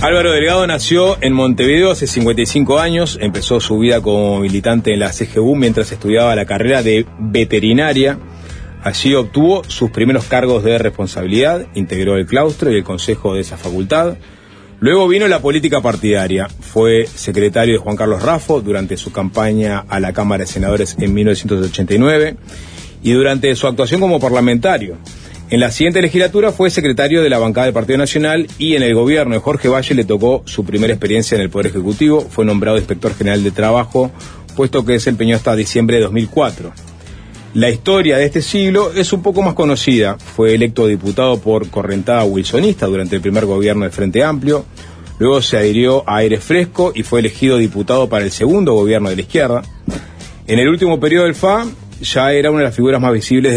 Álvaro Delgado nació en Montevideo hace 55 años, empezó su vida como militante en la CGU mientras estudiaba la carrera de veterinaria. Allí obtuvo sus primeros cargos de responsabilidad, integró el claustro y el consejo de esa facultad. Luego vino la política partidaria, fue secretario de Juan Carlos Raffo durante su campaña a la Cámara de Senadores en 1989 y durante su actuación como parlamentario. En la siguiente legislatura fue secretario de la bancada del Partido Nacional y en el gobierno de Jorge Valle le tocó su primera experiencia en el Poder Ejecutivo. Fue nombrado inspector general de Trabajo, puesto que desempeñó hasta diciembre de 2004. La historia de este siglo es un poco más conocida. Fue electo diputado por correntada wilsonista durante el primer gobierno del Frente Amplio. Luego se adhirió a Aire Fresco y fue elegido diputado para el segundo gobierno de la izquierda. En el último periodo del FA ya era una de las figuras más visibles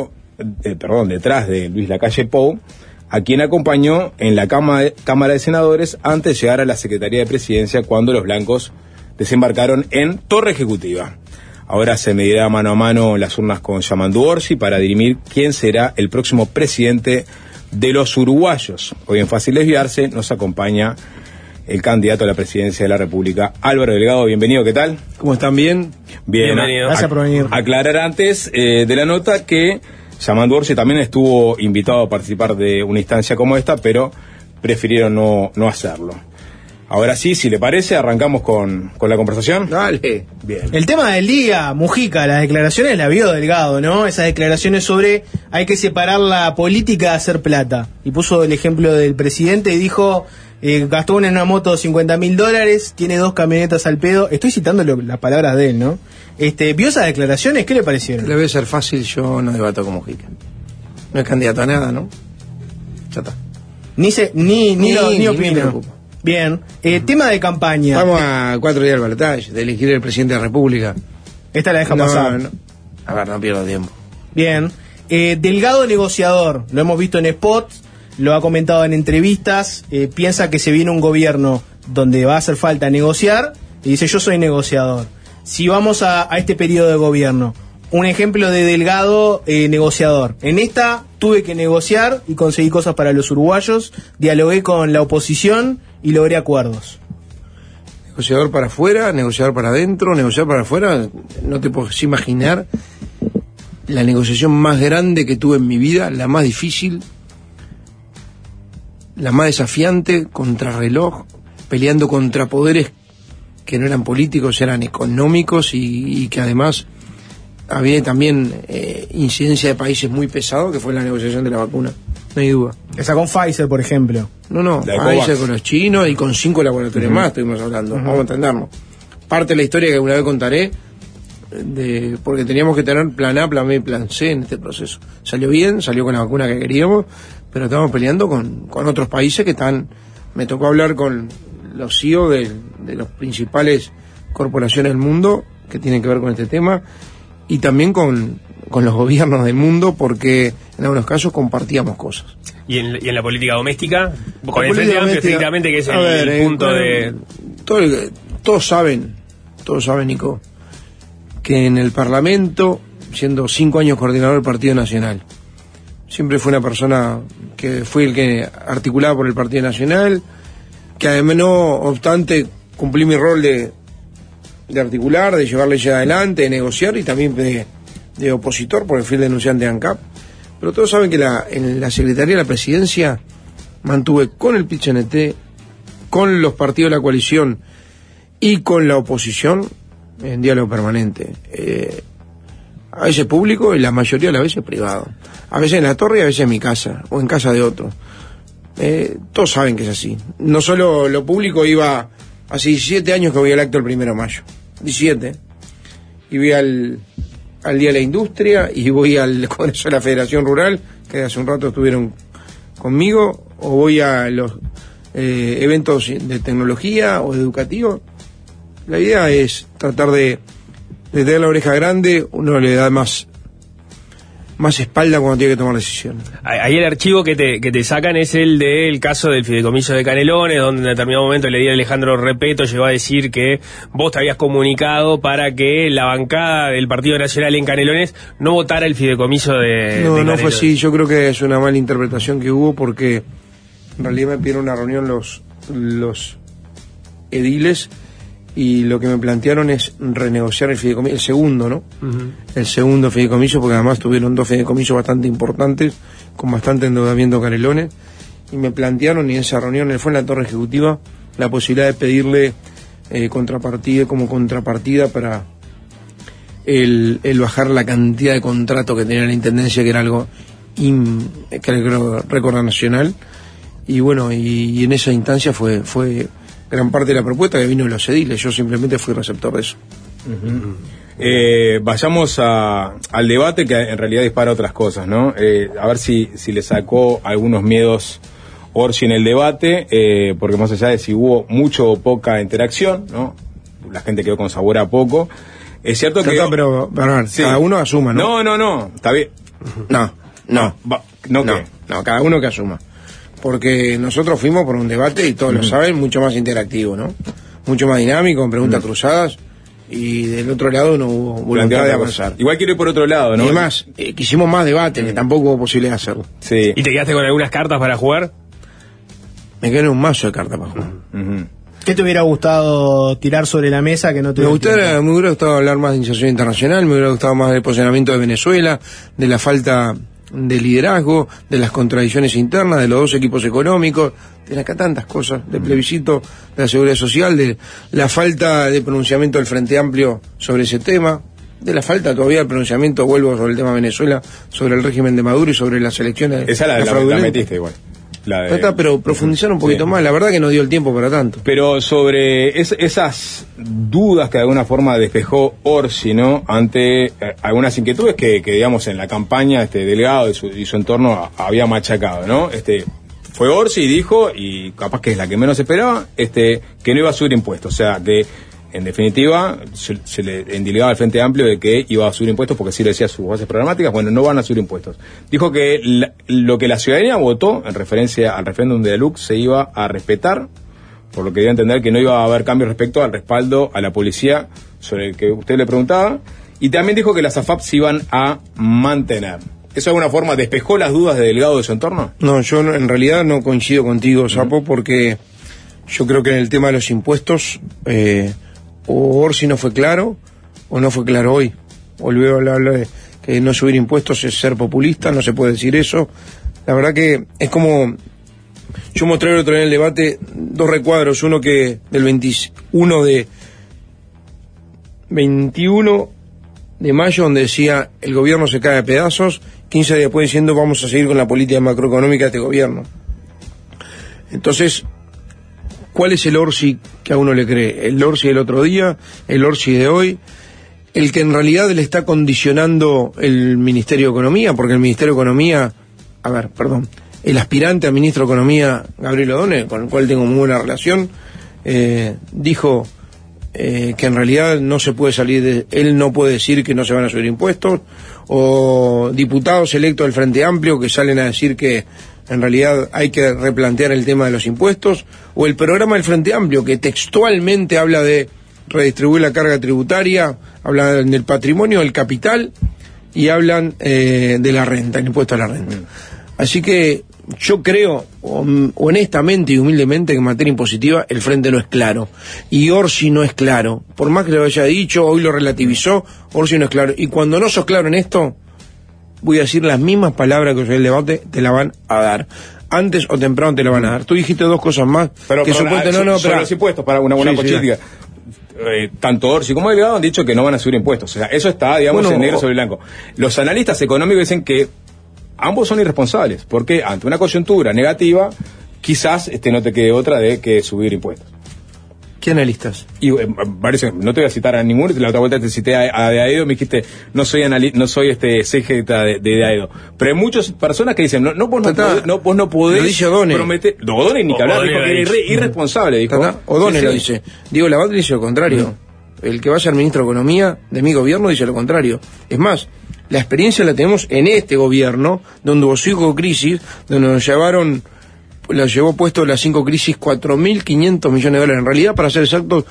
detrás de Luis Lacalle Pou, a quien acompañó en la Cámara de Senadores antes de llegar a la Secretaría de Presidencia cuando los blancos desembarcaron en Torre Ejecutiva. Ahora se medirá mano a mano en las urnas con Yamandu Orsi para dirimir quién será el próximo presidente de los uruguayos. Hoy en Fácil Desviarse nos acompaña el candidato a la presidencia de la República, Álvaro Delgado. Bienvenido, ¿qué tal? ¿Cómo están? Bien. Bienvenido. Gracias por venir. Aclarar antes de la nota que Yamandu Orsi también estuvo invitado a participar de una instancia como esta, pero prefirieron no hacerlo. Ahora sí, si le parece, arrancamos con la conversación. Dale. Bien. El tema del día, Mujica, las declaraciones la vio Delgado, ¿no? Esas declaraciones sobre hay que separar la política de hacer plata. Y puso el ejemplo del presidente y dijo, gastó en una moto $50.000, tiene 2 camionetas al pedo. Estoy citando las palabras de él, ¿no? ¿Vio esas declaraciones? ¿Qué le parecieron? Debe ser fácil, yo no debato con Mujica. No es candidato a nada, ¿no? Ya está. Ni opina. Bien. Tema de campaña. Vamos a 4 días del balotaje, de elegir el presidente de la República. Esta la deja pasar. No. A ver, no pierdo tiempo. Bien. Delgado negociador, lo hemos visto en spots, lo ha comentado en entrevistas, piensa que se viene un gobierno donde va a hacer falta negociar, y dice yo soy negociador. Si vamos a este periodo de gobierno, un ejemplo de Delgado negociador. En esta tuve que negociar y conseguí cosas para los uruguayos, dialogué con la oposición y logré acuerdos. Negociador para afuera, negociador para adentro, negociador para afuera. No te puedes imaginar la negociación más grande que tuve en mi vida, la más difícil, la más desafiante, contrarreloj, peleando contra poderes que no eran políticos, eran económicos y que además había también incidencia de países muy pesados, que fue la negociación de la vacuna, no hay duda. Esa con Pfizer, por ejemplo. No, Pfizer con los chinos y con 5 laboratorios más estuvimos hablando, vamos a entendernos. Parte de la historia que alguna vez contaré, porque teníamos que tener plan A, plan B y plan C en este proceso. Salió bien, salió con la vacuna que queríamos, pero estamos peleando con otros países que están. Me tocó hablar con los CEO de las principales corporaciones del mundo que tienen que ver con este tema, y también con los gobiernos del mundo, porque en algunos casos compartíamos cosas. ¿Y en la política doméstica? Con el Frente Amplio, estrictamente, que es el punto de... Todos saben, Nico, que en el Parlamento, siendo 5 años coordinador del Partido Nacional, siempre fue una persona que fue el que articulaba por el Partido Nacional, que además, no obstante, cumplí mi rol de articular, de llevar leyes adelante, de negociar y también de opositor por el fiel denunciante de ANCAP. Pero todos saben que en la Secretaría de la Presidencia mantuve con el PIT-CNT, con los partidos de la coalición y con la oposición en diálogo permanente. A veces público y la mayoría de las veces privado. A veces en la torre y a veces en mi casa o en casa de otro. Todos saben que es así. No solo lo público, iba hace 17 años que voy al acto el 1 de mayo. 17. Y voy al Día de la Industria y voy al Congreso de la Federación Rural, que hace un rato estuvieron conmigo, o voy a los eventos de tecnología o educativos. La idea es tratar de tener la oreja grande, uno le da más espalda cuando tiene que tomar decisiones. Ahí el archivo que te sacan es el del caso del fideicomiso de Canelones, donde en determinado momento el edil Alejandro Repeto llegó a decir que vos te habías comunicado para que la bancada del Partido Nacional en Canelones no votara el fideicomiso de Canelones. No fue así. Yo creo que es una mala interpretación que hubo, porque en realidad me pidieron una reunión los los ediles y lo que me plantearon es renegociar el fideicomiso, el segundo, ¿no? El segundo fideicomiso, porque además tuvieron 2 fideicomisos bastante importantes, con bastante endeudamiento Canelones, y me plantearon, y en esa reunión fue en la Torre Ejecutiva, la posibilidad de pedirle contrapartida para el bajar la cantidad de contratos que tenía la Intendencia, que era algo que era récord nacional, y bueno, y en esa instancia fue gran parte de la propuesta que vino de los ediles. Yo simplemente fui receptor de eso. Vayamos al debate, que en realidad dispara otras cosas, ¿no? A ver si le sacó algunos miedos Orsi en el debate, porque más allá de si hubo mucho o poca interacción, ¿no? La gente quedó con sabor a poco. Es cierto que... Pero sí. Cada uno asuma, ¿no? No, está bien. No, cada uno que asuma. Porque nosotros fuimos por un debate, y todos lo saben, mucho más interactivo, ¿no? Mucho más dinámico, con preguntas cruzadas, y del otro lado no hubo voluntad de avanzar. Igual quiero ir por otro lado, ¿no? Y además, quisimos más debate, que tampoco hubo posibilidad de hacerlo. Sí. ¿Y te quedaste con algunas cartas para jugar? Me quedé en un mazo de cartas para jugar. ¿Qué te hubiera gustado tirar sobre la mesa que no te me hubiera gustado hablar más de inserción internacional, me hubiera gustado más del posicionamiento de Venezuela, de la falta de liderazgo, de las contradicciones internas, de los 2 equipos económicos, de acá tantas cosas, del plebiscito de la seguridad social, de la falta de pronunciamiento del Frente Amplio sobre ese tema, de la falta todavía del pronunciamiento, vuelvo sobre el tema Venezuela, sobre el régimen de Maduro y sobre las elecciones. Esa la metiste igual. Pero profundizar un poquito más, la verdad que no dio el tiempo para tanto. Pero sobre esas dudas que de alguna forma despejó Orsi, ¿no? Ante algunas inquietudes que digamos en la campaña Delgado y su entorno había machacado, ¿no? Fue Orsi y dijo, y capaz que es la que menos esperaba, que no iba a subir impuestos, o sea que en definitiva se le endilgaba al Frente Amplio de que iba a subir impuestos porque sí lo decía sus bases programáticas. Bueno, no van a subir impuestos. Dijo que lo que la ciudadanía votó en referencia al referéndum de la LUC se iba a respetar, por lo que dio a entender que no iba a haber cambios respecto al respaldo a la policía sobre el que usted le preguntaba, y también dijo que las AFAP se iban a mantener. ¿Eso de alguna forma despejó las dudas de Delgado de su entorno? No, yo en realidad no coincido contigo, Sapo, porque yo creo que en el tema de los impuestos o Orsi no fue claro, o no fue claro hoy. Volvió a hablar de que no subir impuestos es ser populista, no se puede decir eso. La verdad que es como... Yo mostré el otro día en el debate 2 recuadros, uno que del 21 de mayo, donde decía el gobierno se cae a pedazos, 15 días después diciendo vamos a seguir con la política macroeconómica de este gobierno. Entonces, ¿cuál es el Orsi que a uno le cree? ¿El Orsi del otro día? ¿El Orsi de hoy? ¿El que en realidad le está condicionando el Ministerio de Economía? Porque el Ministerio de Economía... el aspirante a Ministro de Economía, Gabriel O'Donnell, con el cual tengo muy buena relación, dijo que en realidad no se puede él no puede decir que no se van a subir impuestos, o diputados electos del Frente Amplio que salen a decir que en realidad hay que replantear el tema de los impuestos, o el programa del Frente Amplio que textualmente habla de redistribuir la carga tributaria, hablan del patrimonio, del capital, y hablan de la renta, el impuesto a la renta. Así que yo creo, honestamente y humildemente, que en materia impositiva el Frente no es claro, y Orsi no es claro, por más que lo haya dicho, hoy lo relativizó, Orsi no es claro, y cuando no sos claro en esto, voy a decir las mismas palabras que usé en el debate, te la van a dar. Antes o temprano te la van a dar. Tú dijiste 2 cosas más. Pero sobre los impuestos, para una buena política. Tanto Orsi como Delgado han dicho que no van a subir impuestos. O sea, eso está, digamos, en negro sobre blanco. Los analistas económicos dicen que ambos son irresponsables, porque ante una coyuntura negativa, quizás no te quede otra de que subir impuestos. ¿Qué analistas? Y no te voy a citar a ninguno, la otra vuelta te cité a de Aedo, me dijiste, no soy exégeta de Aedo. Pero hay muchas personas que dicen, vos no podés prometer. O'Donnell ni que hablar, dijo que era irresponsable, dijo. O'Donnell lo dice. Diego Labat dice lo contrario. El que va a ser ministro de Economía de mi gobierno dice lo contrario. Es más, la experiencia la tenemos en este gobierno, donde hubo 5 crisis, donde nos llevó puesto las 5 crisis 4.500 millones de dólares. En realidad, para ser exactos,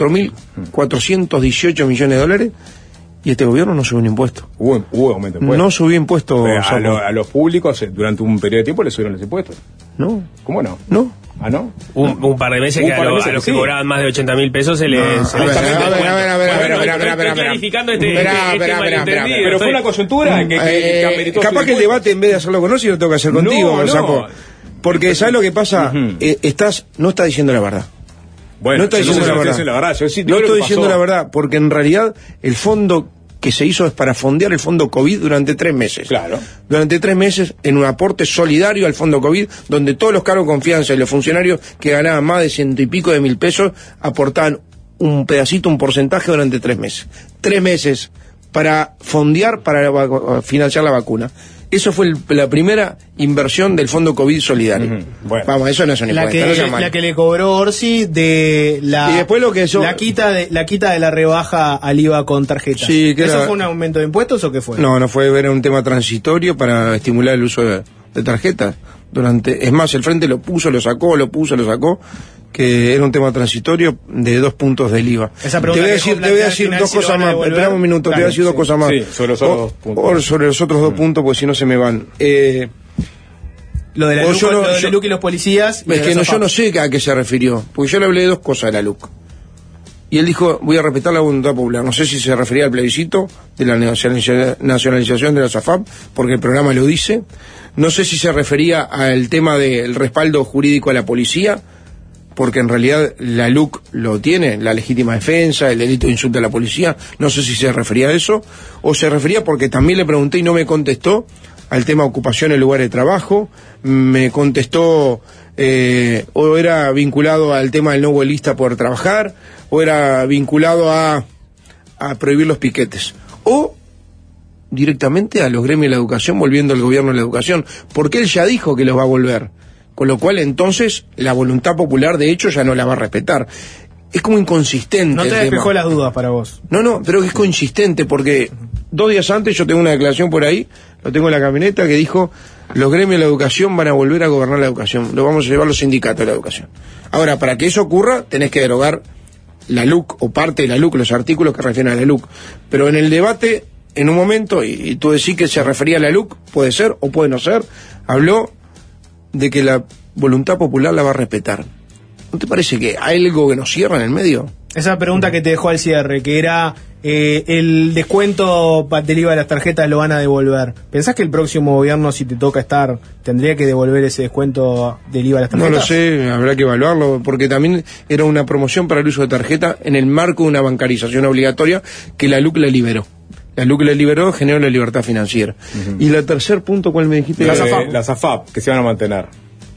4.418 millones de dólares. Y este gobierno no subió un impuesto. Hubo aumento de impuestos. No subió impuestos. A los públicos, durante un periodo de tiempo, les subieron los impuestos. No. ¿Cómo no? No. ¿Ah, no? Un par de meses que a los que cobraban más de 80.000 pesos se les... A ver, clarificando este malentendido. Pero fue una coyuntura que ameritó capaz que el debate, en vez de hacerlo con Orsi, lo tengo que hacer contigo, no. Sapo. Porque, ¿sabes lo que pasa? No estás diciendo la verdad. Bueno, no estoy diciendo la verdad. Yo sí no estoy diciendo pasó. la verdad, porque en realidad el fondo que se hizo es para fondear el fondo COVID durante 3 meses. Claro. Durante 3 meses, en un aporte solidario al fondo COVID, donde todos los cargos de confianza y los funcionarios que ganaban más de 100 y pico de mil pesos aportaban un pedacito, un porcentaje durante 3 meses. 3 meses para fondear, para financiar la vacuna. Eso fue la primera inversión del fondo COVID solidario. Bueno. Vamos, eso no es un impuesto. La que le cobró Orsi de la, y después lo que eso, la quita de la rebaja al IVA con tarjeta. Sí, que ¿Eso fue un aumento de impuestos o qué fue? No fue, era un tema transitorio para estimular el uso de tarjetas. Es más, el Frente lo sacó, que era un tema transitorio de 2 puntos del IVA. Esa te voy a decir 2 cosas más. Espera un minuto, te voy a decir 2 cosas más. Sí, sobre los otros 2 puntos. Sobre los otros 2 puntos, porque si no se me van. Lo de la LUC y los policías. Es que yo no sé a qué se refirió, porque yo le hablé de 2 cosas de la LUC. Y él dijo, voy a respetar la voluntad popular. No sé si se refería al plebiscito de la nacionalización de la SAFAP, porque el programa lo dice. No sé si se refería al tema del respaldo jurídico a la policía, porque en realidad la LUC lo tiene, la legítima defensa, el delito de insulto a la policía. No sé si se refería a eso, o se refería porque también le pregunté y no me contestó al tema ocupación en lugar de trabajo. Me contestó, o era vinculado al tema del no huelguista por trabajar, o era vinculado a prohibir los piquetes, o directamente a los gremios de la educación, volviendo al gobierno de la educación, porque él ya dijo que los va a volver, con lo cual entonces la voluntad popular de hecho ya no la va a respetar. Es como inconsistente. No te despejó las dudas para vos. No, pero es consistente, porque 2 días antes yo tengo una declaración por ahí, lo tengo en la camioneta, que dijo, los gremios de la educación van a volver a gobernar la educación, lo vamos a llevar los sindicatos de la educación. Ahora, para que eso ocurra, tenés que derogar la LUC, o parte de la LUC, los artículos que refieren a la LUC. Pero en el debate, en un momento, y tú decís que se refería a la LUC, puede ser o puede no ser, habló de que la voluntad popular la va a respetar. ¿No te parece que hay algo que nos cierra en el medio? Esa pregunta que te dejó al cierre, que era el descuento del IVA de las tarjetas lo van a devolver. ¿Pensás que el próximo gobierno, si te toca estar, tendría que devolver ese descuento del IVA de las tarjetas? No lo sé, habrá que evaluarlo, porque también era una promoción para el uso de tarjeta en el marco de una bancarización obligatoria que la LUC la liberó. La LUC la liberó, generó la libertad financiera. Y el tercer punto, ¿cuál me dijiste? La SAFAP, que se van a mantener.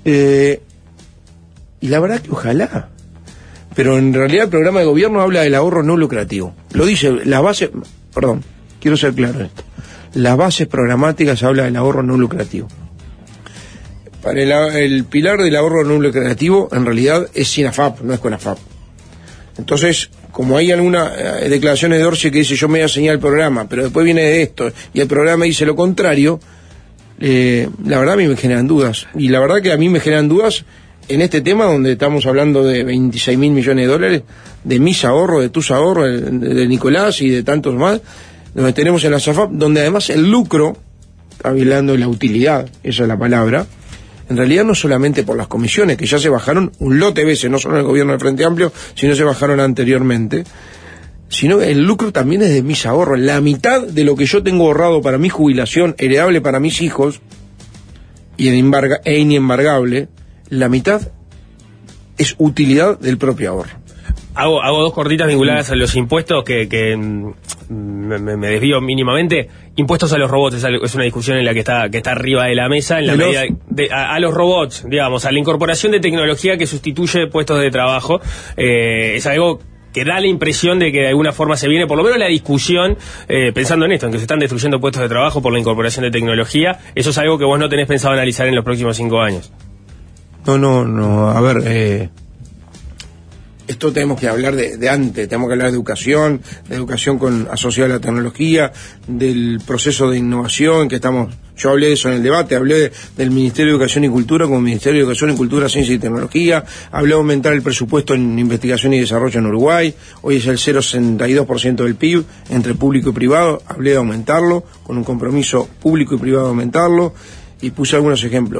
Y la verdad que ojalá. Pero en realidad el programa de gobierno habla del ahorro no lucrativo. Lo dice, las bases... Perdón, quiero ser claro en esto. Las bases programáticas habla del ahorro no lucrativo. Para el pilar del ahorro no lucrativo, en realidad, es sin AFAP, no es con AFAP. Entonces, como hay algunas declaraciones de Orsi que dice yo me voy a señalar el programa, pero después viene de esto, y el programa dice lo contrario, la verdad a mí me generan dudas. Y la verdad que a mí me generan dudas en este tema donde estamos hablando de 26.000 millones de dólares, de mis ahorros, de tus ahorros, de Nicolás y de tantos más, donde tenemos en la SAFAP, donde además el lucro, hablando de la utilidad, esa es la palabra, en realidad no solamente por las comisiones, que ya se bajaron un lote de veces, no solo en el gobierno del Frente Amplio, sino se bajaron anteriormente, sino el lucro también es de mis ahorros. La mitad de lo que yo tengo ahorrado para mi jubilación, heredable para mis hijos, e inembargable, la mitad es utilidad del propio ahorro. Hago 2 cortitas vinculadas a los impuestos que me desvío mínimamente. Impuestos a los robots es una discusión en la que está arriba de la mesa, en la medida a los robots, digamos, a la incorporación de tecnología que sustituye puestos de trabajo. Es algo que da la impresión de que de alguna forma se viene, por lo menos la discusión, pensando en esto, en que se están destruyendo puestos de trabajo por la incorporación de tecnología. Eso es algo que vos no tenés pensado analizar en los próximos 5 años. No, a ver, esto tenemos que hablar de antes, tenemos que hablar de educación asociada a la tecnología, del proceso de innovación que estamos, yo hablé de eso en el debate, hablé del Ministerio de Educación y Cultura como Ministerio de Educación y Cultura, Ciencia y Tecnología, hablé de aumentar el presupuesto en investigación y desarrollo en Uruguay, hoy es el 0,62% del PIB entre público y privado, hablé de aumentarlo, con un compromiso público y privado de aumentarlo, y puse algunos ejemplos.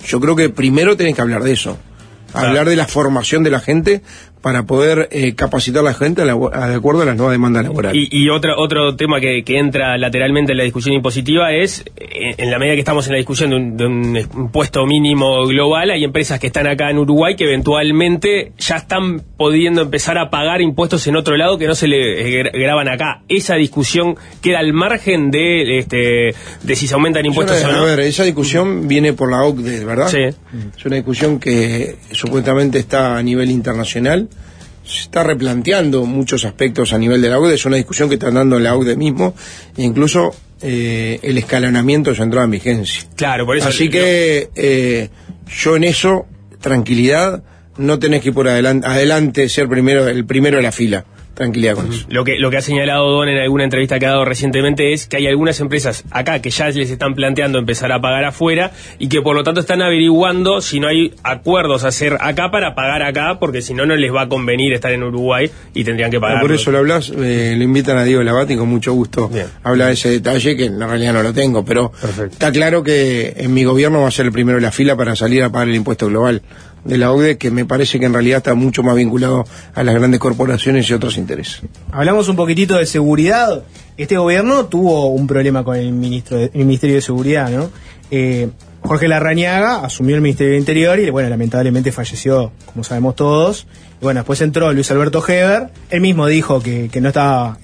yo creo que primero tenés que hablar de eso. Hablar de la formación de la gente para poder capacitar a la gente de acuerdo a las nuevas demandas laborales. Y otro tema que entra lateralmente en la discusión impositiva es, en la medida que estamos en la discusión de un impuesto mínimo global, hay empresas que están acá en Uruguay que eventualmente ya están pudiendo empezar a pagar impuestos en otro lado que no se le graban acá. Esa discusión queda al margen de si se aumentan impuestos o no. A ver, esa discusión viene por la OCDE, ¿verdad? Sí. Es una discusión que supuestamente está a nivel internacional. Se está replanteando muchos aspectos a nivel de la OCDE, es una discusión que están dando en la OCDE mismo, e incluso el escalonamiento de su entrada en vigencia. Claro, por eso. Así que yo en eso, tranquilidad, no tenés que ir por adelante ser el primero de la fila. Tranquilidad con eso. Lo que ha señalado Don en alguna entrevista que ha dado recientemente es que hay algunas empresas acá que ya les están planteando empezar a pagar afuera y que por lo tanto están averiguando si no hay acuerdos a hacer acá para pagar acá, porque si no, no les va a convenir estar en Uruguay y tendrían que pagar. Por eso lo hablas, lo invitan a Diego Labate y con mucho gusto habla de ese detalle que en realidad no lo tengo, pero perfecto. Está claro que en mi gobierno va a ser el primero de la fila para salir a pagar el impuesto global de la OCDE, que me parece que en realidad está mucho más vinculado a las grandes corporaciones y otros intereses. Hablamos un poquitito de seguridad. Este gobierno tuvo un problema con el Ministerio de Seguridad, ¿no? Jorge Larrañaga asumió el Ministerio del Interior y, bueno, lamentablemente falleció, como sabemos todos. Y bueno, después entró Luis Alberto Heber. Él mismo dijo que no estaba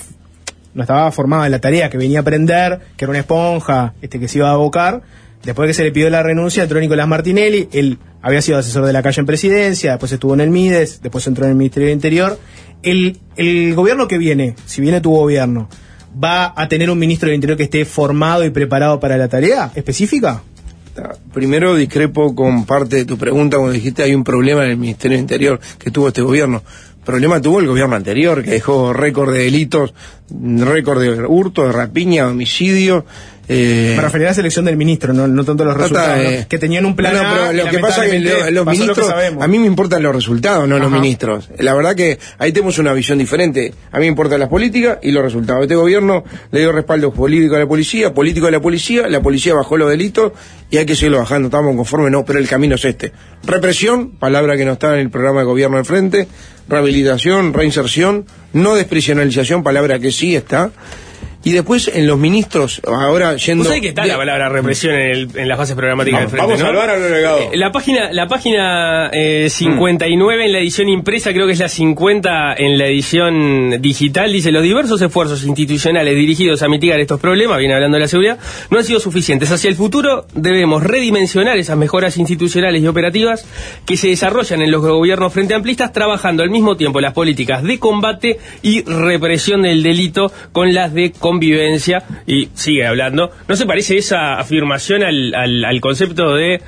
formado en la tarea, que venía a aprender, que era una esponja, que se iba a abocar. Después que se le pidió la renuncia, entró Nicolás Martinelli. Él había sido asesor de la calle en Presidencia, después estuvo en el Mides, después entró en el Ministerio del Interior. El gobierno que viene, si viene tu gobierno, ¿va a tener un ministro del Interior que esté formado y preparado para la tarea específica? Primero discrepo con parte de tu pregunta cuando dijiste hay un problema en el Ministerio del Interior que tuvo este gobierno. Problema tuvo el gobierno anterior, que dejó récord de delitos, récord de hurto, de rapiña, de homicidio. Me refería a la selección del ministro, no tanto los resultados, ¿no? Que tenían un plan A, pero lo que pasa es que los ministros, a mí me importan los resultados, no los ministros. La verdad que ahí tenemos una visión diferente. A mí me importan las políticas y los resultados. Este gobierno le dio respaldo político a la policía, la policía bajó los delitos y hay que seguirlo bajando. Estamos conformes, no, pero el camino es este. Represión, palabra que no está en el programa de gobierno del frente, rehabilitación, reinserción, no desprisionalización, palabra que sí está. Y después en los ministros, ahora yendo... ¿Vos sabés que está la palabra represión en las bases programáticas del frente, vamos a salvar al delegado. La página 59 en la edición impresa, creo que es la 50 en la edición digital, dice: los diversos esfuerzos institucionales dirigidos a mitigar estos problemas, viene hablando de la seguridad, no han sido suficientes. Hacia el futuro debemos redimensionar esas mejoras institucionales y operativas que se desarrollan en los gobiernos frente amplistas, trabajando al mismo tiempo las políticas de combate y represión del delito con las de convivencia. Y sigue hablando. ¿No se parece esa afirmación al concepto de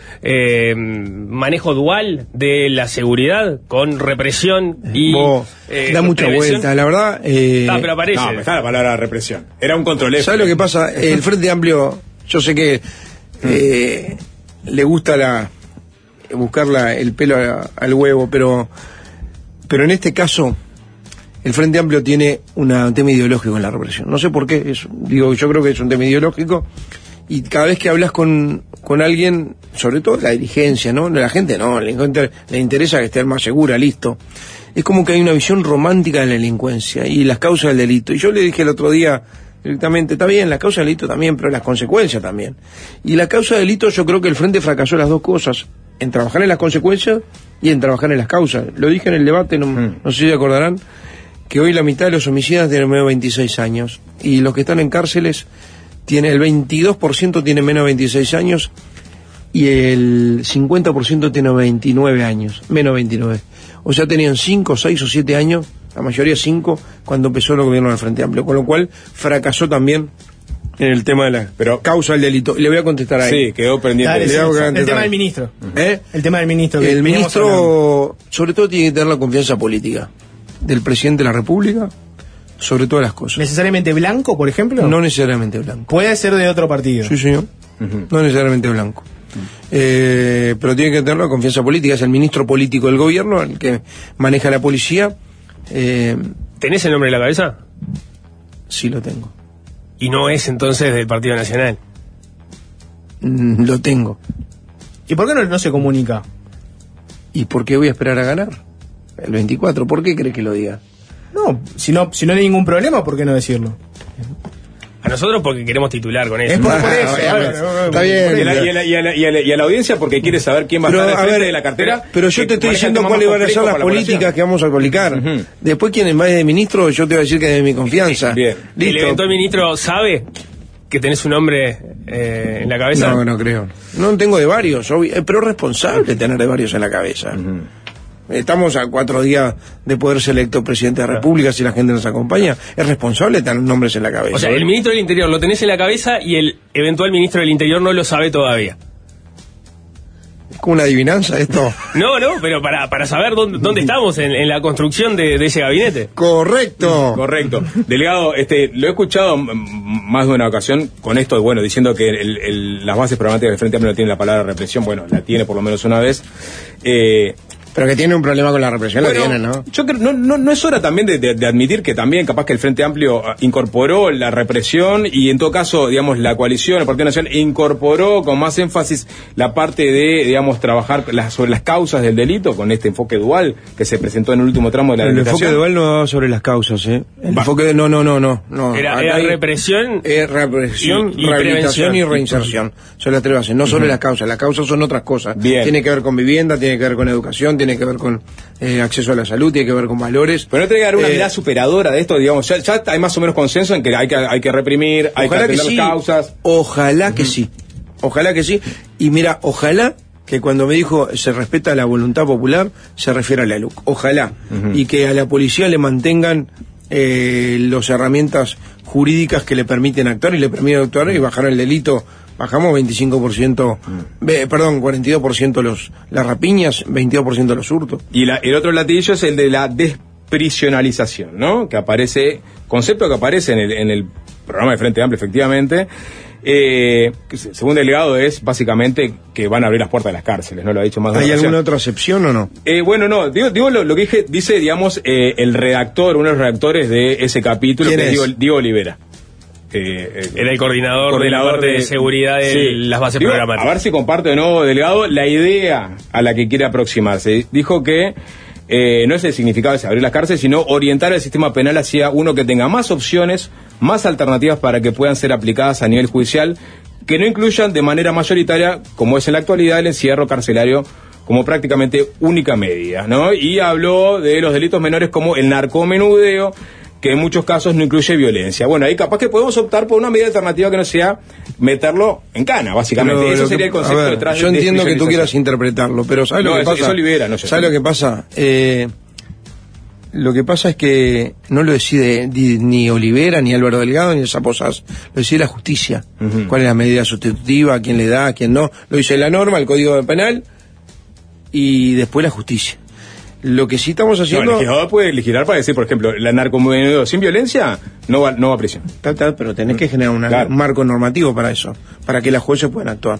manejo dual de la seguridad con represión y da mucha vuelta, la verdad. Pero aparece. No, está la palabra represión. Era un control F. ¿Sabes lo que pasa? El Frente Amplio, yo sé que le gusta buscar el pelo al huevo, pero en este caso el Frente Amplio tiene un tema ideológico en la represión. No sé por qué, yo creo que es un tema ideológico, y cada vez que hablas con alguien, sobre todo la dirigencia, ¿no? La gente no, le interesa que esté más segura, listo. Es como que hay una visión romántica de la delincuencia y las causas del delito. Y yo le dije el otro día directamente, está bien, las causas del delito también, pero las consecuencias también. Y la causa del delito, yo creo que el Frente fracasó las dos cosas, en trabajar en las consecuencias y en trabajar en las causas. Lo dije en el debate, no sé si se acordarán, que hoy la mitad de los homicidas tienen menos de 26 años y los que están en cárceles el 22% tiene menos de 26 años y el 50% tiene 29 años, menos de 29. O sea, tenían 5, 6 o 7 años, la mayoría 5, cuando empezó el gobierno del Frente Amplio, con lo cual fracasó también en el tema de la causa del delito. Le voy a contestar a él. Sí, quedó pendiente. El tema del ministro. El tema del ministro. El ministro, sobre todo, tiene que tener la confianza política del presidente de la República, sobre todas las cosas. ¿Necesariamente blanco, por ejemplo? No necesariamente blanco. ¿Puede ser de otro partido? Sí, señor. No necesariamente blanco. Pero tiene que tener la confianza política. Es el ministro político del gobierno, el que maneja la policía. ¿Tenés el nombre en la cabeza? Sí, lo tengo. ¿Y no es entonces del Partido Nacional? Lo tengo. ¿Y por qué no se comunica? ¿Y por qué voy a esperar a ganar? El 24, ¿por qué crees que lo diga? No, si no hay ningún problema, ¿por qué no decirlo? A nosotros porque queremos titular con eso. Es por eso. Está bien. Y a la audiencia porque quiere saber quién va a estar al frente de la cartera. Pero yo te estoy diciendo cuáles van a ser las políticas que vamos a aplicar. Después, quien es más de ministro, yo te voy a decir que es de mi confianza. Bien. Listo. ¿El eventual ministro sabe que tenés un nombre en la cabeza? No creo. No tengo de varios, pero es responsable tener de varios en la cabeza. Estamos a 4 días de poder ser electo presidente de la República, si la gente nos acompaña. Es responsable tener nombres en la cabeza. O sea, el ministro del Interior lo tenés en la cabeza y el eventual ministro del Interior no lo sabe todavía. ¿Es como una adivinanza esto? No, pero para saber dónde estamos en la construcción de ese gabinete. Correcto. Correcto. Delegado, lo he escuchado más de una ocasión con esto, bueno, diciendo que las bases programáticas del Frente Amplio no tienen la palabra represión. Bueno, la tiene por lo menos una vez. Pero que tiene un problema con la represión, bueno, la tiene, ¿no? Yo creo, no es hora también de admitir que también capaz que el Frente Amplio incorporó la represión y en todo caso, digamos, la coalición, el Partido Nacional, incorporó con más énfasis la parte de, digamos, trabajar sobre las causas del delito con este enfoque dual que se presentó en el último tramo de la legislación. El enfoque dual no va sobre las causas, ¿eh? El enfoque no. Era represión. Represión, rehabilitación y reinserción. Son las tres bases, no sobre las causas. Las causas son otras cosas. Bien. Tiene que ver con vivienda, tiene que ver con educación, tiene que ver con acceso a la salud, tiene que ver con valores. Pero no tiene que haber una mirada superadora de esto, digamos, ya hay más o menos consenso en que hay que reprimir, hay que atender las causas. Ojalá que sí. Y mira, ojalá que cuando me dijo se respeta la voluntad popular, se refiere a la LUC. Ojalá. Y que a la policía le mantengan las herramientas jurídicas que le permiten actuar y y bajar el delito. Bajamos 25%, 42% las rapiñas, 22% los hurtos. Y el otro latillo es el de la desprisionalización, ¿no? Concepto que aparece en el programa de Frente Amplio, efectivamente. Según delegado es básicamente que van a abrir las puertas de las cárceles, ¿no? Lo ha dicho más de una ¿Hay ocasión. alguna otra excepción o no? Bueno, no, digo lo que dice, digamos, el redactor, uno de los redactores de ese capítulo, que es Diego Olivera. Era el coordinador de la parte de seguridad de las bases programáticas. A ver si comparte o no, delegado, la idea a la que quiere aproximarse. Dijo que no es el significado de abrir las cárceles, sino orientar el sistema penal hacia uno que tenga más opciones, más alternativas para que puedan ser aplicadas a nivel judicial, que no incluyan de manera mayoritaria, como es en la actualidad, el encierro carcelario como prácticamente única medida, ¿no? Y habló de los delitos menores como el narcomenudeo, que en muchos casos no incluye violencia. Bueno, ahí capaz que podemos optar por una medida alternativa que no sea meterlo en cana, básicamente. Pero eso sería el concepto detrás de... Yo entiendo que tú quieras interpretarlo, pero ¿sabes lo que pasa? Eso libera, no sé. ¿Sabes lo que pasa? Lo que pasa es que no lo decide ni Olivera, ni Álvaro Delgado, ni el Sapo Sas. Lo decide la justicia. ¿Cuál es la medida sustitutiva? ¿A quién le da? ¿A quién no? Lo dice la norma, el Código Penal, y después la justicia. Lo que sí estamos haciendo... No, el legislador puede legislar para decir, por ejemplo, la narcomenudeo sin violencia no va a prisión. Pero tenés que generar un marco normativo para eso, para que las jueces puedan actuar.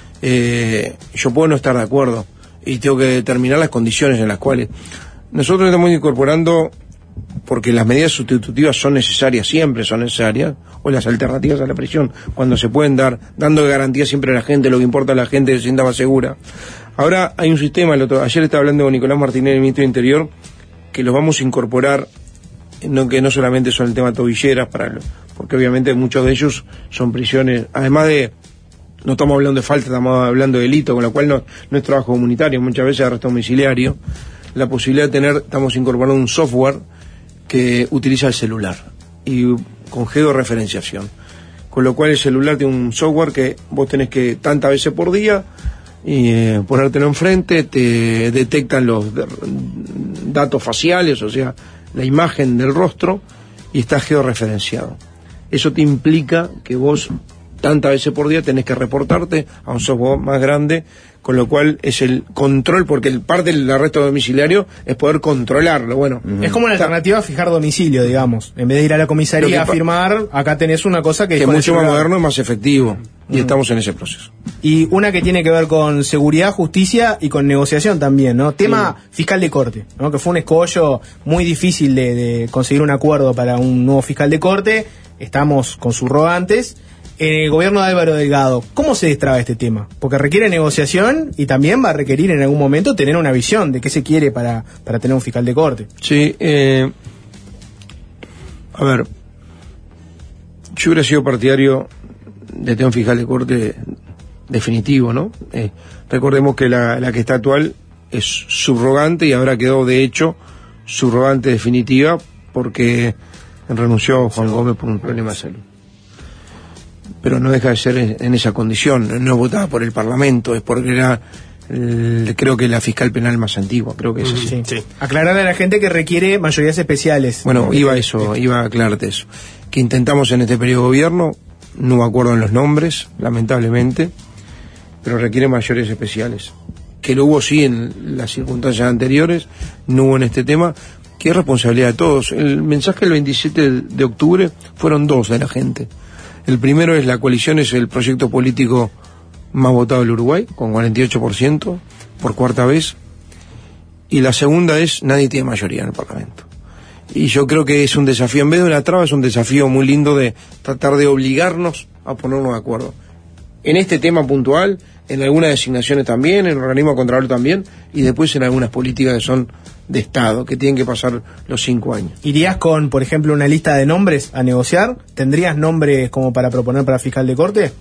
Yo puedo no estar de acuerdo y tengo que determinar las condiciones en las cuales... Nosotros estamos incorporando, porque las medidas sustitutivas son necesarias, siempre son necesarias, o las alternativas a la prisión, cuando se pueden dar, dando garantía siempre a la gente, lo que importa a la gente, se sienta más segura. Ahora hay un sistema, ayer estaba hablando con Nicolás Martínez, el ministro de Interior, que los vamos a incorporar, que no solamente son el tema tobilleras, porque obviamente muchos de ellos son prisiones, además de, no estamos hablando de falta, estamos hablando de delito, con lo cual no es trabajo comunitario, muchas veces arresto domiciliario. La posibilidad de estamos incorporando un software que utiliza el celular y con georreferenciación, con lo cual el celular tiene un software que vos tenés que tantas veces por día y ponértelo enfrente, te detectan los datos faciales, o sea, la imagen del rostro, y está georreferenciado. Eso te implica que vos tantas veces por día tenés que reportarte a un software más grande, con lo cual es el control, porque el parte del arresto domiciliario es poder controlarlo. Bueno, es como una alternativa a fijar domicilio, digamos. En vez de ir a la comisaría a firmar, acá tenés una cosa que es mucho más moderno y más efectivo, y estamos en ese proceso. Y una que tiene que ver con seguridad, justicia y con negociación también, ¿no? Tema fiscal de corte, ¿no? Que fue un escollo muy difícil de conseguir un acuerdo para un nuevo fiscal de corte. Estamos con subrogantes. en el gobierno de Álvaro Delgado, ¿cómo se destraba este tema? Porque requiere negociación y también va a requerir en algún momento tener una visión de qué se quiere para tener un fiscal de corte. Sí, a ver, yo hubiera sido partidario de tener un fiscal de corte definitivo, ¿no? Recordemos que la que está actual es subrogante y ahora quedó de hecho subrogante definitiva porque renunció Juan Gómez por un problema de salud. Pero no deja de ser en esa condición, no votaba por el Parlamento, es porque era creo que la fiscal penal más antigua, creo que es así. Sí, sí. Aclararle a la gente que requiere mayorías especiales. Bueno, iba a aclararte eso. Que intentamos en este periodo de gobierno, no me acuerdo en los nombres, lamentablemente, pero requiere mayores especiales. Que lo hubo sí en las circunstancias anteriores, no hubo en este tema, que es responsabilidad de todos. El mensaje del 27 de octubre fueron dos de la gente. El primero es: la coalición es el proyecto político más votado del Uruguay, con 48%, por cuarta vez. Y la segunda es: nadie tiene mayoría en el Parlamento. Y yo creo que es un desafío, en vez de una traba, es un desafío muy lindo de tratar de obligarnos a ponernos de acuerdo. En este tema puntual, en algunas designaciones también, en el organismo contralor también, y después en algunas políticas que son de Estado, que tienen que pasar los 5 años. ¿Irías con, por ejemplo, una lista de nombres a negociar? ¿Tendrías nombres como para proponer para fiscal de corte?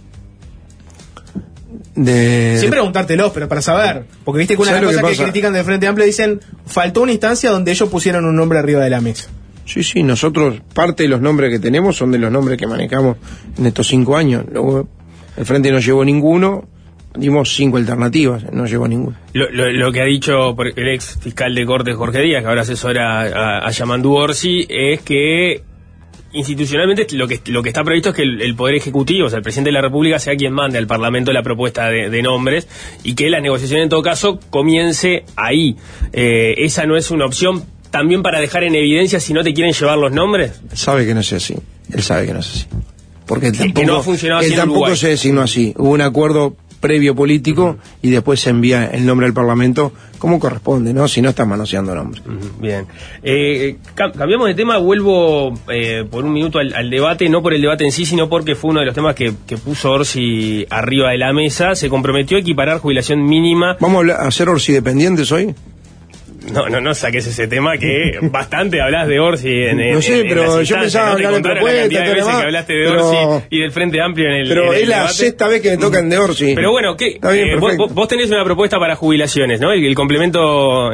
Sin preguntártelos, pero para saber. Porque viste que una de las cosas que critican del Frente Amplio dicen: faltó una instancia donde ellos pusieron un nombre arriba de la mesa. Sí, nosotros, parte de los nombres que tenemos son de los nombres que manejamos en estos 5 años. Luego, el Frente no llevó ninguno, dimos 5 alternativas, no llevó ninguno. Lo que ha dicho el ex fiscal de corte Jorge Díaz, que ahora asesora a Yamandu Orsi, es que institucionalmente lo que está previsto es que el Poder Ejecutivo, o sea, el Presidente de la República, sea quien mande al Parlamento la propuesta de nombres, y que la negociación en todo caso comience ahí. ¿Esa no es una opción también para dejar en evidencia si no te quieren llevar los nombres? Sabe que no es así, él sabe que no es así. Porque él tampoco, que no ha funcionado así él tampoco se designó así. Hubo un acuerdo previo político y después se envía el nombre al Parlamento como corresponde, ¿no? Si no está manoseando nombres. Bien. Cambiamos de tema, vuelvo por un minuto al debate, no por el debate en sí, sino porque fue uno de los temas que puso Orsi arriba de la mesa. Se comprometió a equiparar jubilación mínima. ¿Vamos a hacer Orsi dependientes hoy? No saques ese tema, que bastante hablas de Orsi no sé, pero yo pensaba hablar de propuestas, que hablaste de Orsi y del Frente Amplio en el pero es la debate. Sexta vez que me tocan de Orsi. Pero bueno, vos tenés una propuesta para jubilaciones, ¿no? El complemento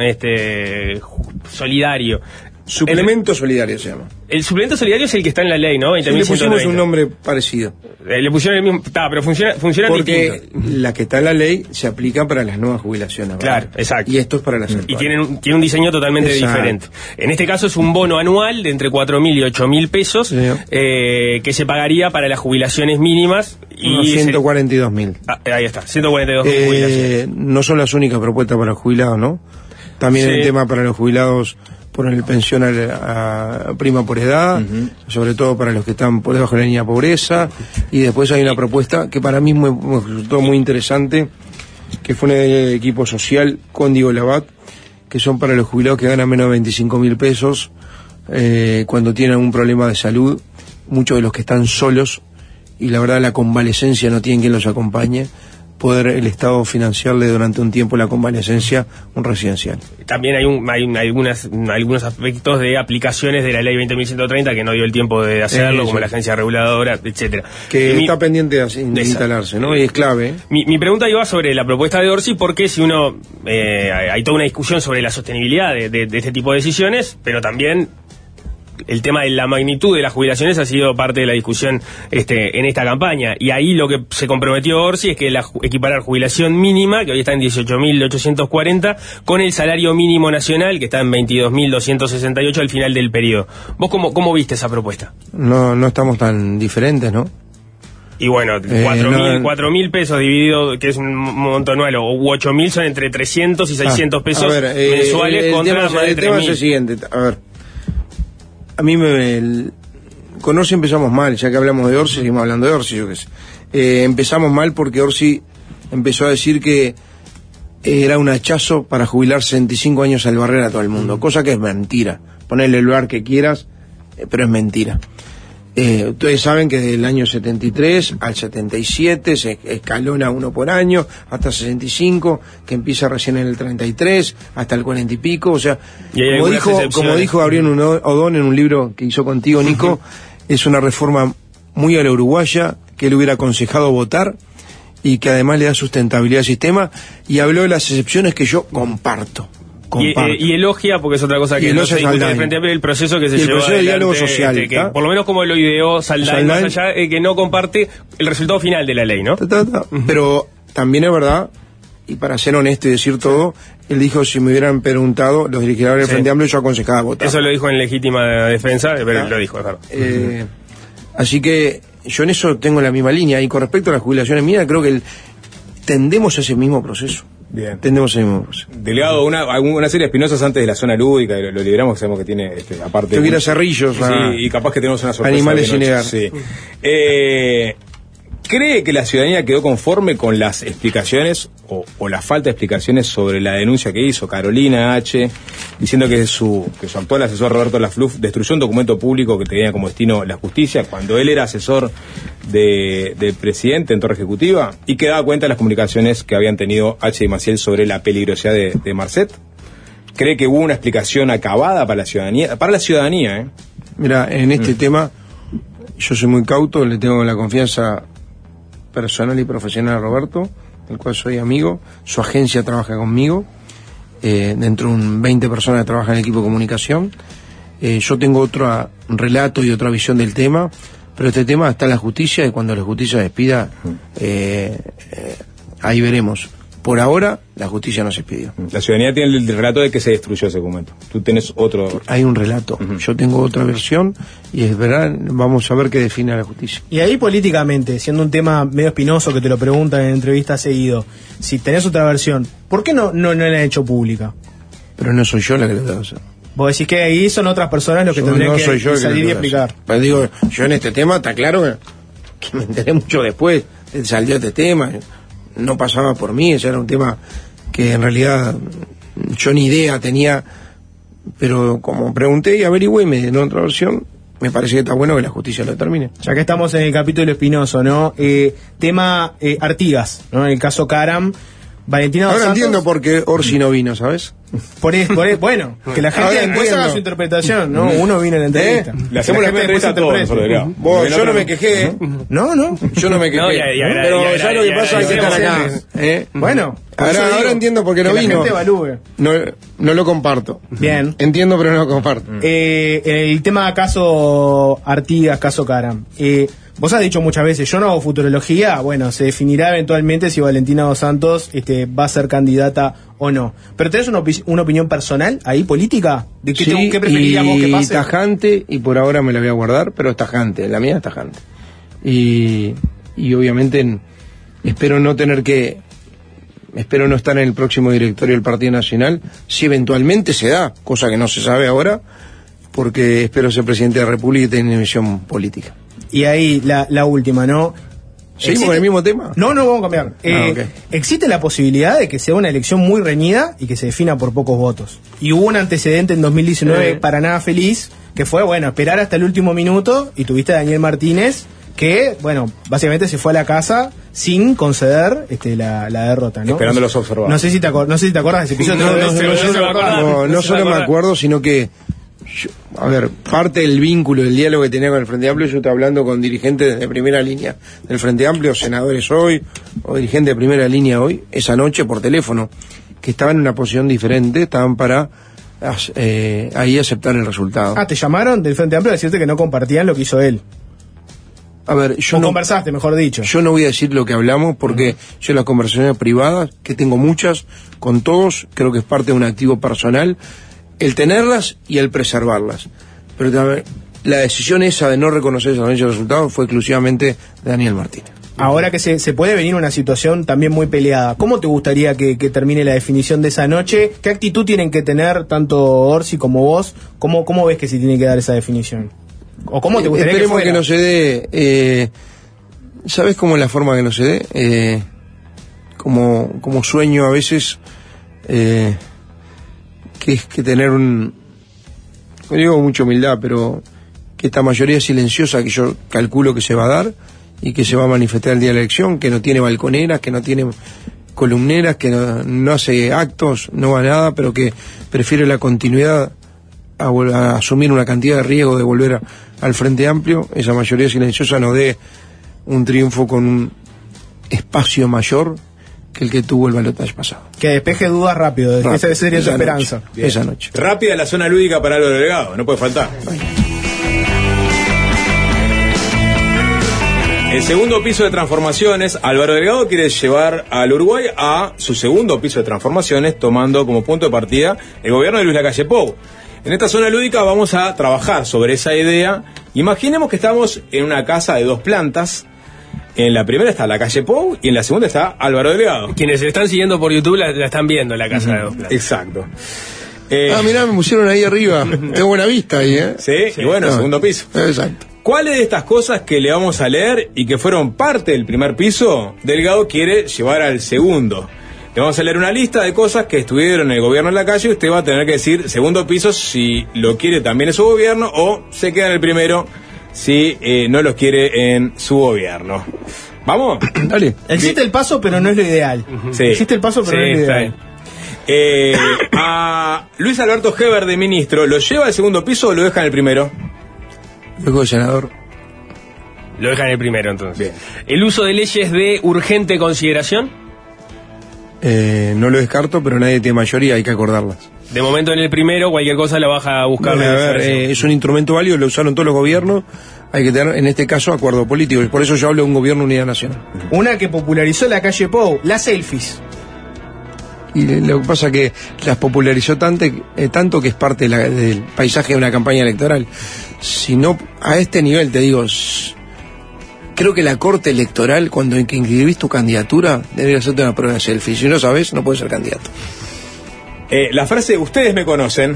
solidario. Suplemento solidario se llama. El suplemento solidario es el que está en la ley, ¿no? Sí, le pusimos un nombre parecido. Le pusieron el mismo, pero funciona porque distinto. La que está en la ley se aplica para las nuevas jubilaciones. Claro, exacto. Y esto es para las actuales. Y tiene un diseño totalmente diferente. En este caso es un bono anual de entre 4.000 y 8.000 pesos, sí, que se pagaría para las jubilaciones mínimas. Y 142.000. Ahí está, 142.000 jubilaciones. No son las únicas propuestas para los jubilados, ¿no? También hay un tema para los jubilados por el pensión a prima por edad, sobre todo para los que están por debajo de la línea de pobreza, y después hay una propuesta que para mí me resultó muy interesante, que fue un equipo social con Diego Labat, que son para los jubilados que ganan menos de 25.000 pesos, cuando tienen algún problema de salud, muchos de los que están solos, y la verdad la convalecencia no tienen quien los acompañe, poder el Estado financiarle durante un tiempo la convalecencia un residencial. También hay algunos aspectos de aplicaciones de la ley 20.130 que no dio el tiempo de hacerlo, como la agencia reguladora, etcétera. Que está pendiente de instalarse, ¿no? Y es clave. Mi pregunta iba sobre la propuesta de Orsi, porque si uno hay toda una discusión sobre la sostenibilidad de este tipo de decisiones, pero también el tema de la magnitud de las jubilaciones ha sido parte de la discusión en esta campaña, y ahí lo que se comprometió Orsi es que equiparar jubilación mínima, que hoy está en 18.840, con el salario mínimo nacional, que está en 22.268 al final del periodo. ¿Vos cómo viste esa propuesta? No estamos tan diferentes, ¿no? Y bueno, 4.000 pesos dividido, que es un monto anual, o 8.000 son entre 300 y 600 pesos mensuales contra más de 3.000. El tema es el siguiente, a ver. A mí con Orsi empezamos mal, ya que hablamos de Orsi, seguimos hablando de Orsi, yo qué sé. Empezamos mal porque Orsi empezó a decir que era un hachazo para jubilar 65 años al barrer a todo el mundo, cosa que es mentira. Ponele el lugar que quieras, pero es mentira. Ustedes saben que del año 73 al 77 se escalona uno por año, hasta 65, que empieza recién en el 33, hasta el 40 y pico, o sea, como dijo Gabriel Odón en un libro que hizo contigo, Nico, es una reforma muy a la uruguaya, que él hubiera aconsejado votar, y que además le da sustentabilidad al sistema, y habló de las excepciones que yo comparto. Y elogia, porque es otra cosa que no se discute de Frente Amplio, el proceso que se llevó adelante, de diálogo social, que por lo menos como lo ideó Saldain, más allá de que no comparte el resultado final de la ley, ¿no? Pero también es verdad, y para ser honesto y decir todo, él dijo, si me hubieran preguntado los legisladores del Frente Amplio, yo aconsejaba votar. Eso lo dijo en legítima defensa, pero lo dijo, es verdad. Así que yo en eso tengo la misma línea, y con respecto a las jubilaciones mías, creo que tendemos a ese mismo proceso. Bien. Tendemos ese mismo proceso. Delegado, una serie de espinosas antes de la zona lúdica, lo liberamos, que sabemos que tiene, aparte... Yo quiero cerrillos. Sí, y capaz que tenemos una sorpresa. Animales sin negar. Sí. ¿Cree que la ciudadanía quedó conforme con las explicaciones o la falta de explicaciones sobre la denuncia que hizo Carolina H., diciendo que su actual asesor Roberto Lafluf destruyó un documento público que tenía como destino la justicia cuando él era asesor del presidente en Torre Ejecutiva, y que daba cuenta de las comunicaciones que habían tenido H. y Maciel sobre la peligrosidad de Marcet? ¿Cree que hubo una explicación acabada para la ciudadanía? Mira, en este tema yo soy muy cauto, le tengo la confianza personal y profesional a Roberto, del cual soy amigo. Su agencia trabaja conmigo, dentro de un 20 personas que trabajan en el equipo de comunicación. Yo tengo otro relato y otra visión del tema, pero este tema está en la justicia, y cuando la justicia despida, ahí veremos. Por ahora, la justicia no se expidió. La ciudadanía tiene el relato de que se destruyó ese documento. Tú tenés otro... Hay un relato. Yo tengo otra versión, y es verdad, vamos a ver qué define la justicia. Y ahí políticamente, siendo un tema medio espinoso que te lo preguntan en entrevistas seguido, si tenés otra versión, ¿por qué no la han hecho pública? Pero no soy yo la que lo debo hacer. Vos decís que ahí son otras personas los que tendrían que salir y explicar. Pero digo, yo en este tema, está claro que me enteré mucho después, salió este tema, no pasaba por mí, ese era un tema que en realidad yo ni idea tenía, pero como pregunté y averigüé y me dieron otra versión, me parece que está bueno que la justicia lo determine. Ya que estamos en el capítulo espinoso, ¿no? Tema Artigas, ¿no? En el caso Karam, Valentina Dos Ahora Santos, entiendo por qué Orsi no vino, ¿sabes? Bueno, que la gente después haga su interpretación, ¿no? Uno vino en la entrevista. Le hacemos la entrevista a todos nosotros, yo no me quejé, No. Yo no me quejé. Pero ya lo que pasa es que están acá. Bueno, ahora entiendo por qué no vino. La gente evalúe. No lo comparto. Bien. Entiendo, pero no lo comparto. El tema caso Artigas, caso Karam. Vos has dicho muchas veces, yo no hago futurología, bueno, se definirá eventualmente si Valentina Dos Santos va a ser candidata o no. Pero ¿tenés una opinión personal ahí, política? ¿De qué preferirías vos que pase? Y tajante, y por ahora me la voy a guardar, pero es tajante, la mía es tajante. Y obviamente espero no estar en el próximo directorio del Partido Nacional, si eventualmente se da, cosa que no se sabe ahora, porque espero ser presidente de la República y tener una visión política. Y ahí la última, ¿no? ¿Seguimos con el mismo tema? No vamos a cambiar. Okay. Existe la posibilidad de que sea una elección muy reñida y que se defina por pocos votos. Y hubo un antecedente en 2019 para nada feliz, que fue, esperar hasta el último minuto, y tuviste a Daniel Martínez, que, básicamente se fue a la casa sin conceder la derrota, ¿no? Esperando los observados. No sé si te acuerdas de ese episodio. No solo me acuerdo, sino que parte del vínculo, del diálogo que tenía con el Frente Amplio, yo estoy hablando con dirigentes de primera línea del Frente Amplio, senadores hoy, o dirigentes de primera línea hoy, esa noche por teléfono, que estaban en una posición diferente, estaban para ahí aceptar el resultado. ¿Te llamaron del Frente Amplio a decirte que no compartían lo que hizo él? Conversaste, mejor dicho. Yo no voy a decir lo que hablamos, porque yo las conversaciones privadas, que tengo muchas, con todos, creo que es parte de un activo personal, el tenerlas y el preservarlas. Pero también, la decisión esa de no reconocer esa noche de resultados fue exclusivamente de Daniel Martínez. Ahora que se puede venir una situación también muy peleada, ¿cómo te gustaría que termine la definición de esa noche? ¿Qué actitud tienen que tener tanto Orsi como vos? ¿Cómo ves que se tiene que dar esa definición? ¿O cómo te gustaría Esperemos que no se dé. ¿Sabes cómo es la forma que no se dé? Como sueño a veces, que es que tener digo mucha humildad, pero que esta mayoría silenciosa que yo calculo que se va a dar y que se va a manifestar el día de la elección, que no tiene balconeras, que no tiene columneras, que no hace actos, no va a nada, pero que prefiere la continuidad a asumir una cantidad de riesgo de volver al Frente Amplio, esa mayoría silenciosa nos dé un triunfo con un espacio mayor que el que tuvo el balotaje pasado. Que despeje dudas rápido, esa sería su esperanza. Esa noche. Rápida la zona lúdica para Álvaro Delgado, no puede faltar. El segundo piso de transformaciones, Álvaro Delgado quiere llevar al Uruguay a su segundo piso de transformaciones, tomando como punto de partida el gobierno de Luis Lacalle Pou. En esta zona lúdica vamos a trabajar sobre esa idea. Imaginemos que estamos en una casa de 2 plantas. En la primera está Lacalle Pou y en la segunda está Álvaro Delgado. Quienes están siguiendo por YouTube la están viendo, la casa de 2 plantas. Exacto. Mirá, me pusieron ahí arriba. Tengo buena vista ahí, ¿eh? Sí, y bueno, segundo piso. Exacto. ¿Cuáles de estas cosas que le vamos a leer y que fueron parte del primer piso, Delgado quiere llevar al segundo? Le vamos a leer una lista de cosas que estuvieron en el gobierno de Lacalle y usted va a tener que decir segundo piso si lo quiere también en su gobierno o se queda en el primero si no los quiere en su gobierno. ¿Vamos? Dale. Existe el paso, pero no es lo ideal. Sí. Existe el paso, pero no es lo ideal. A Luis Alberto Heber de ministro, ¿lo lleva al segundo piso o lo deja en el primero? Luego de senador. Lo deja en el primero, entonces. Bien. ¿El uso de leyes de urgente consideración? No lo descarto, pero nadie tiene mayoría, hay que acordarlas. De momento en el primero, cualquier cosa la baja a buscar. Es un instrumento válido, lo usaron todos los gobiernos, hay que tener, en este caso, acuerdo político, y por eso yo hablo de un gobierno de unidad nacional. Una que popularizó Lacalle Pou, las selfies. Y lo que pasa es que las popularizó tanto que es parte del paisaje de una campaña electoral. Si no, a este nivel te digo, creo que la corte electoral, cuando inscribís tu candidatura, debería hacerte una prueba de selfie. Si no sabes, no puedes ser candidato. La frase "ustedes me conocen",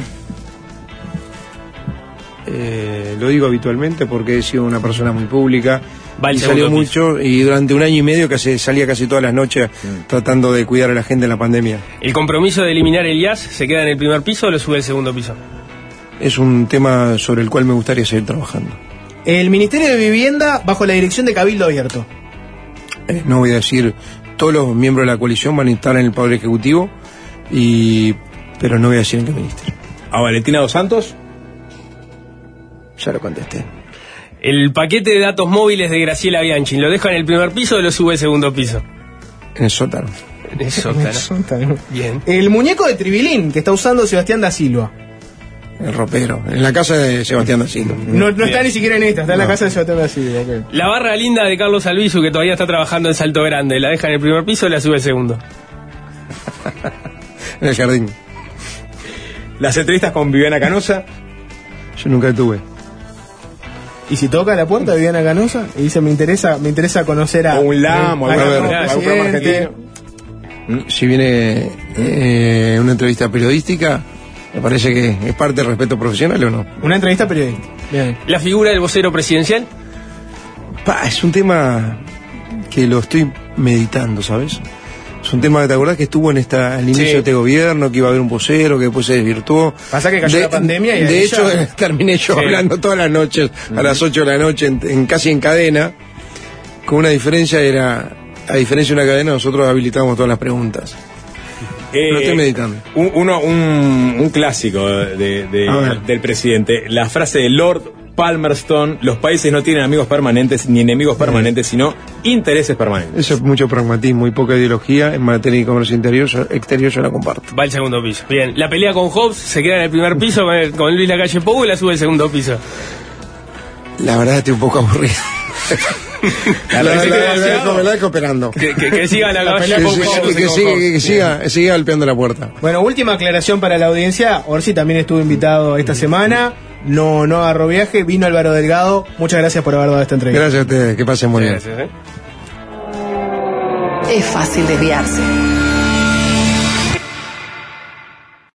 lo digo habitualmente porque he sido una persona muy pública Va y el salió segundo piso. mucho, y durante 1 año y medio salía casi todas las noches tratando de cuidar a la gente en la pandemia. ¿El compromiso de eliminar el IAS se queda en el primer piso o lo sube al segundo piso? Es un tema sobre el cual me gustaría seguir trabajando. El Ministerio de Vivienda bajo la dirección de Cabildo Abierto. No voy a decir, todos los miembros de la coalición van a estar en el Poder Ejecutivo, pero no voy a decir en qué ministerio. ¿A Valentina Dos Santos? Ya lo contesté. ¿El paquete de datos móviles de Graciela Bianchi lo deja en el primer piso o lo sube al segundo piso? En el sótano. En el sótano. Bien. El muñeco de Tribilín que está usando Sebastián da Silva. El ropero. En la casa de Sebastián da Silva. No está ni siquiera en esta, está en la casa de Sebastián da Silva. Okay. La barra linda de Carlos Albizu, que todavía está trabajando en Salto Grande, ¿la deja en el primer piso o la sube al segundo? En el jardín. Las entrevistas con Viviana Canosa. Yo nunca tuve. Y si toca la puerta de Viviana Canosa y dice me interesa conocer a... O un LAM, o a- algún a- algún programa argentino. Si viene una entrevista periodística, me parece que es parte del respeto profesional, ¿o no? Una entrevista periodista. Bien. ¿La figura del vocero presidencial? Es un tema que lo estoy meditando, ¿sabes? Es un tema que te acordás que estuvo al inicio de este gobierno, que iba a haber un vocero, que después se desvirtuó. Pasa que cayó la pandemia y de ahí hecho ya- terminé yo hablando todas las noches, a las 8 de la noche, casi en cadena, con una diferencia, a diferencia de una cadena, nosotros habilitamos todas las preguntas. Lo estoy meditando. Un clásico del presidente, la frase de Lord Palmerston: los países no tienen amigos permanentes ni enemigos permanentes, sino intereses permanentes. Eso es mucho pragmatismo y poca ideología en materia de comercio exterior, yo la comparto. Va al segundo piso. Bien. ¿La pelea con Hobbes se queda en el primer piso con Luis Lacalle Pou o la sube al segundo piso? La verdad estoy un poco aburrido. La dejo operando. Que siga la pelea Que con siga golpeando la puerta. Bueno, última aclaración para la audiencia. Orsi también estuvo invitado esta semana. No agarró viaje, vino Álvaro Delgado. Muchas gracias por haber dado esta entrevista. Gracias a ustedes, que pasen muy bien. Gracias, Es fácil desviarse.